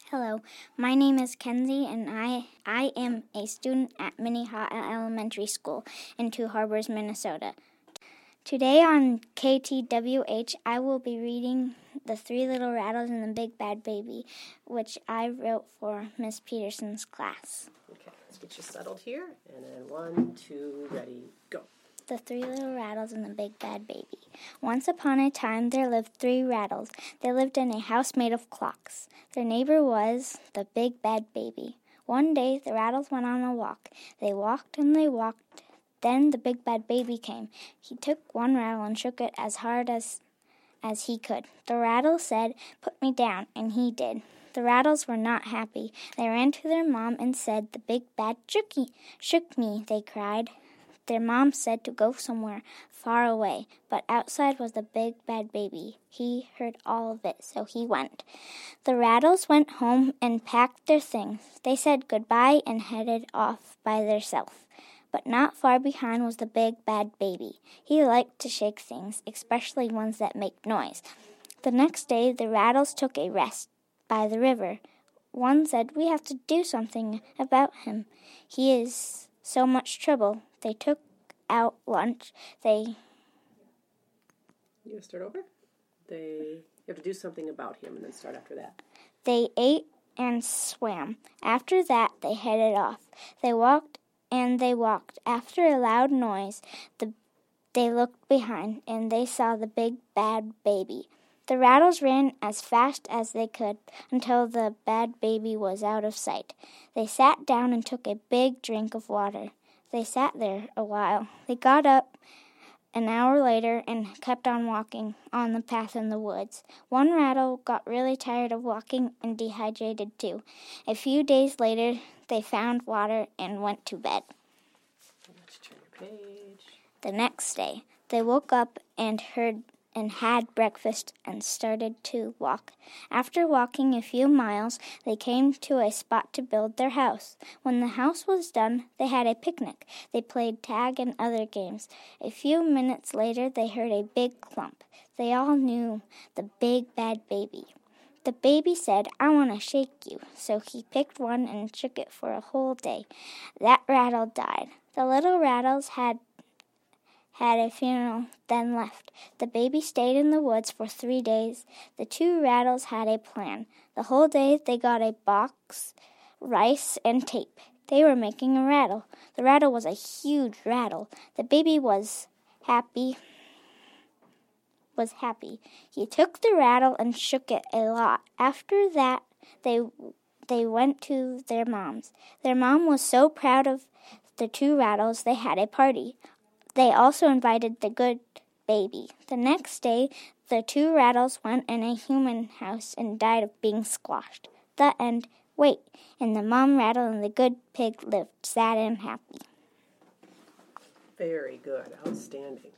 Hello, my name is Kenzie, and I am a student at Minnehaha Elementary School in Two Harbors, Minnesota. Today on KTWH, I will be reading The Three Little Rattles and the Big Bad Baby, which I wrote for Miss Peterson's class. Okay, let's get you settled here, and then 1, 2, ready, go. The Three Little Rattles and the Big Bad Baby. Once upon a time, there lived 3 rattles. They lived in a house made of clocks. Their neighbor was the Big Bad Baby. One day, the rattles went on a walk. They walked and they walked. Then the Big Bad Baby came. He took one rattle and shook it as hard as he could. The rattle said, "Put me down," and he did. The rattles were not happy. They ran to their mom and said, "The Big Bad shook me," they cried. Their mom said to go somewhere far away, but outside was the Big Bad Baby. He heard all of it, so he went. The rattles went home and packed their things. They said goodbye and headed off by themselves. But not far behind was the Big Bad Baby. He liked to shake things, especially ones that make noise. The next day, the rattles took a rest by the river. One said, "We have to do something about him. He is so much trouble." They took out lunch. You start over? You have to do something about him and then start after that. They ate and swam. After that, they headed off. They walked and they walked. After a loud noise, they looked behind and they saw the Big Bad Baby. The rattles ran as fast as they could until the bad baby was out of sight. They sat down and took a big drink of water. They sat there a while. They got up an hour later and kept on walking on the path in the woods. One rattle got really tired of walking and dehydrated too. A few days later, they found water and went to bed. Let's turn your page. The next day, they woke up and had breakfast and started to walk. After walking a few miles, they came to a spot to build their house. When the house was done, they had a picnic. They played tag and other games. A few minutes later, they heard a big clump. They all knew the Big Bad Baby. The baby said, "I want to shake you." So he picked one and shook it for a whole day. That rattle died. The little rattles had a funeral, then left. The baby stayed in the woods for 3 days. The 2 rattles had a plan. The whole day they got a box, rice, and tape. They were making a rattle. The rattle was a huge rattle. The baby was happy. He took the rattle and shook it a lot. After that, they went to their mom's. Their mom was so proud of the 2 rattles, they had a party. They also invited the good baby. The next day, the 2 rattles went in a human house and died of being squashed. The end. Wait, and the mom rattle and the good pig lived sad and happy. Very good. Outstanding.